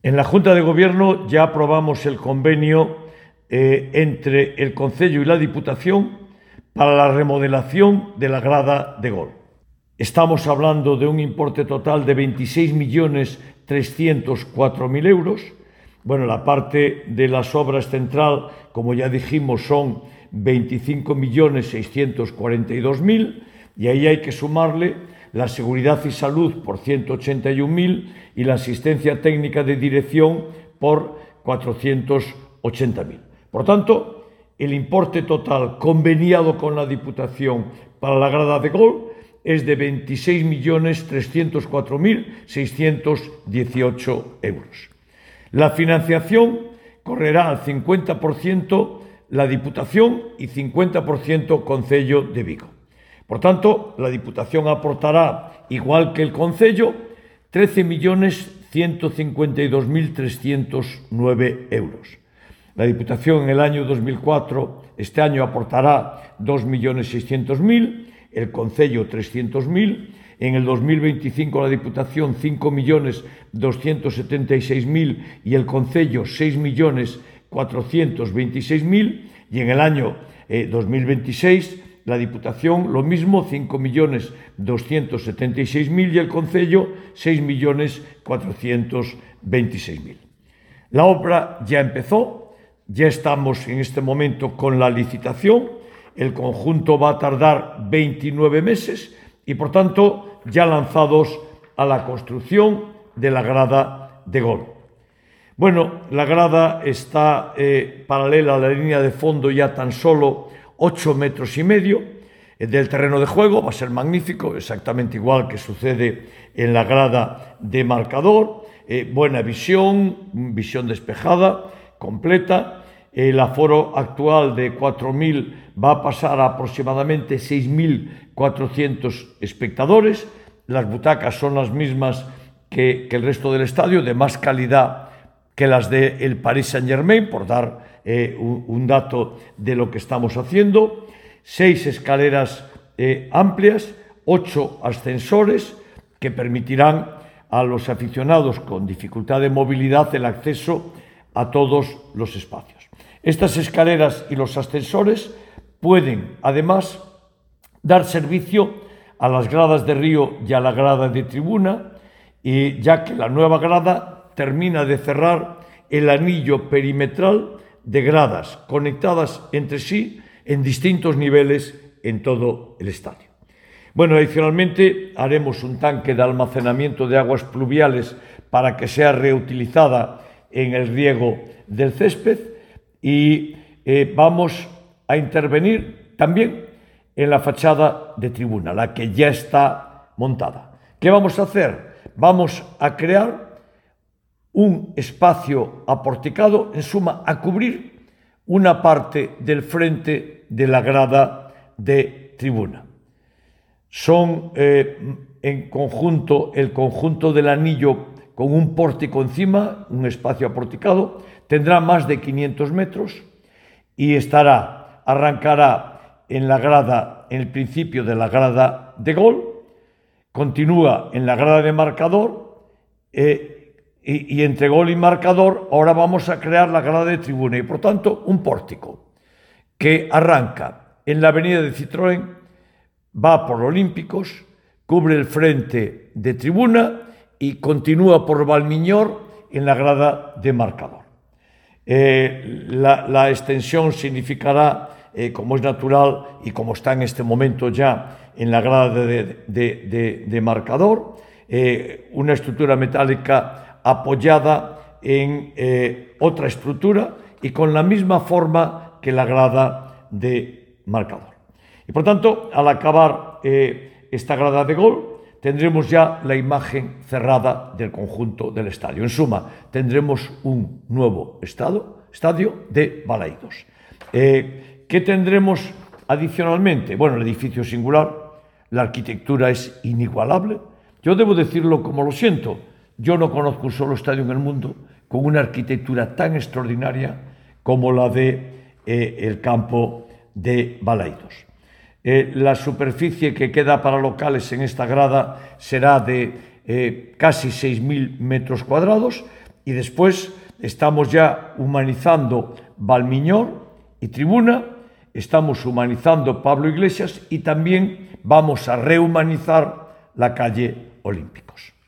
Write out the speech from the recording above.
En la Junta de Gobierno ya aprobamos el convenio entre el Concello y la Diputación para la remodelación de la grada de gol. Estamos hablando de un importe total de 26.304.000 euros. Bueno, la parte de las obras central, como ya dijimos, son 25.642.000 y ahí hay que sumarle la seguridad y salud por 181.000 y la asistencia técnica de dirección por 480.000. Por tanto, el importe total conveniado con la Diputación para la grada de gol es de 26.304.618 euros. La financiación correrá al 50% la Diputación y 50% Concello de Vigo. Por tanto, la Diputación aportará, igual que el Concello, 13.152.309 euros. La Diputación en el año 2004, este año aportará 2.600.000, el Concello 300.000, en el 2025 la Diputación 5.276.000 y el Concello 6.426.000 y en el año 2026 la Diputación lo mismo, 5.276.000 y el Concello 6.426.000. La obra ya empezó, ya estamos en este momento con la licitación, el conjunto va a tardar 29 meses y por tanto ya lanzados a la construcción de la grada de gol. Bueno, la grada está paralela a la línea de fondo ya tan solo 8,5 metros del terreno de juego, va a ser magnífico, exactamente igual que sucede en la grada de marcador, buena visión, visión despejada, completa. El aforo actual de 4.000 va a pasar a aproximadamente 6.400 espectadores. Las butacas son las mismas que el resto del estadio, de más calidad que las del Paris Saint-Germain, por dar un dato de lo que estamos haciendo. 6 escaleras amplias, 8 ascensores que permitirán a los aficionados con dificultad de movilidad el acceso a todos los espacios. Estas escaleras y los ascensores pueden, además, dar servicio a las gradas de río y a la grada de tribuna, ya que la nueva grada termina de cerrar el anillo perimetral de gradas conectadas entre sí en distintos niveles en todo el estadio. Bueno, adicionalmente haremos un tanque de almacenamiento de aguas pluviales para que sea reutilizada en el riego del césped y vamos a intervenir también en la fachada de tribuna, la que ya está montada. ¿Qué vamos a hacer? Vamos a crear un espacio aporticado, en suma, a cubrir una parte del frente de la grada de tribuna. Son en conjunto, el conjunto del anillo con un pórtico encima, un espacio aporticado, tendrá más de 500 metros y arrancará en la grada, en el principio de la grada de gol, continúa en la grada de marcador y entre gol y marcador ahora vamos a crear la grada de tribuna y por tanto un pórtico que arranca en la avenida de Citroën, va por Olímpicos, cubre el frente de tribuna y continúa por Valmiñor en la grada de marcador. La extensión significará, como es natural y como está en este momento ya en la grada de marcador, una estructura metálica apoyada en otra estructura y con la misma forma que la grada de marcador. Y por tanto, al acabar esta grada de gol, tendremos ya la imagen cerrada del conjunto del estadio. En suma, tendremos un nuevo estadio de Balaidos. ¿Qué tendremos adicionalmente? Bueno, el edificio es singular, la arquitectura es inigualable. Yo debo decirlo como lo siento, yo no conozco un solo estadio en el mundo con una arquitectura tan extraordinaria como la de el campo de Balaidos. La superficie que queda para locales en esta grada será de casi 6.000 metros cuadrados y después estamos ya humanizando Valmiñor y Tribuna, estamos humanizando Pablo Iglesias y también vamos a rehumanizar la calle Olímpicos.